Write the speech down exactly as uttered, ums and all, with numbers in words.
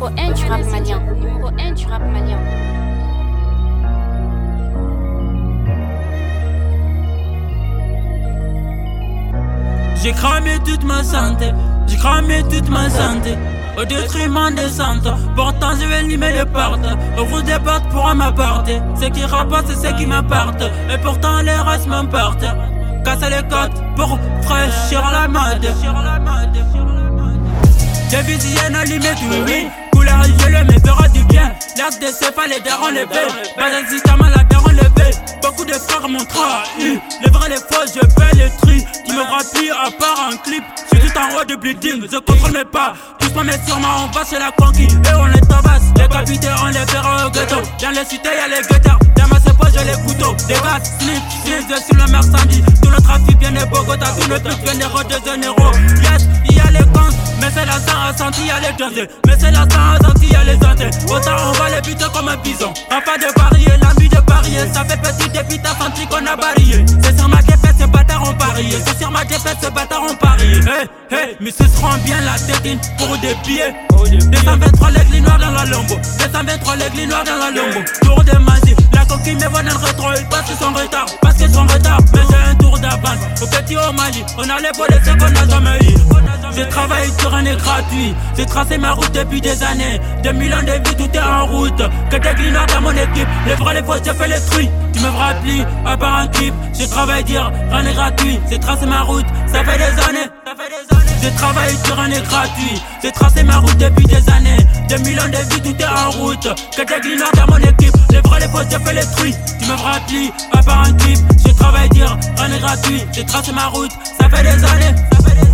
un du rap malien. Numéro un du rap malien. J'ai cramé toute ma santé, j'ai cramé toute ma santé au détriment des santé. Pourtant je vais limer les portes, ouvre des portes pour m'apporter. Ce qui rapporte c'est ce qui m'apporte, et pourtant les restes m'importent. Casser les côtes pour fraîchir la mode. J'ai visé nos limites, oui oui. Couleur gelée mais verra du bien. L'axe des céphales les darons les belles. Pas d'existement la daron les belles. Beaucoup de frères m'ont trahi. Les vrais les faux je fais les tri. Qui me rappellent à part un clip. Je suis tout en haut de bleeding, je contrôle mes pas. Doucement mais sûrement on va chez la conquis. Et on les tabasse. Les capitaines on les verra au ghetto. Dans les cités y'a les guetteurs. Dans ma poches j'ai les couteaux. Des gars slip, slip je suis le Mercedes. Tout le trafic vient de Bogota. Tout le truc vient de Rio de Janeiro. Yes, il y a les cons. Mais c'est la sang à sentir y'a les gazés. Mais c'est la sang à sentir y'a les antés. Autant on va les buter comme un bison. Pas de parier, l'envie de parier. Ça fait petit depuis t'as senti qu'on a barillé. C'est sur ma défaite, ces bâtards ont parié. C'est sur ma défaite, ces bâtards ont parié. Hey, hey, mais ce seront bien la tétine pour des billets. deux cent vingt-trois l'aigles noir dans la lombo. deux cent vingt-trois l'aigles noir dans la lombo. Tour de magie, la coquille me voit dans le rétro. Ils passent son retard, parce qu'ils sont en retard. Mais j'ai un tour d'avance, au petit au Mali. On a les volets, ce qu'on n'a jamais eu. J'ai travaillé sur un est gratuit. J'ai tracé ma route depuis des années. Deux mille ans de vie, tout est en route. Que des glinoirs dans mon équipe. Les vrais, les faux, j'ai fait les trucs. Tu me feras plus, à part un clip. J'ai travaillé dire, rien n'est gratuit. J'ai tracé ma route, ça fait des années. Ça fait des années. J'ai travaillé sur un est gratuit. J'ai tracé ma route depuis des années. Deux mille ans de vie, tout est en route. Que des glinoirs dans mon équipe. Les vrais, les faux, j'ai fait les trucs. Tu me feras plus, à part un clip. J'ai travaillé dire, rien n'est gratuit. J'ai tracé ma route, ça fait des années. Ça fait des années.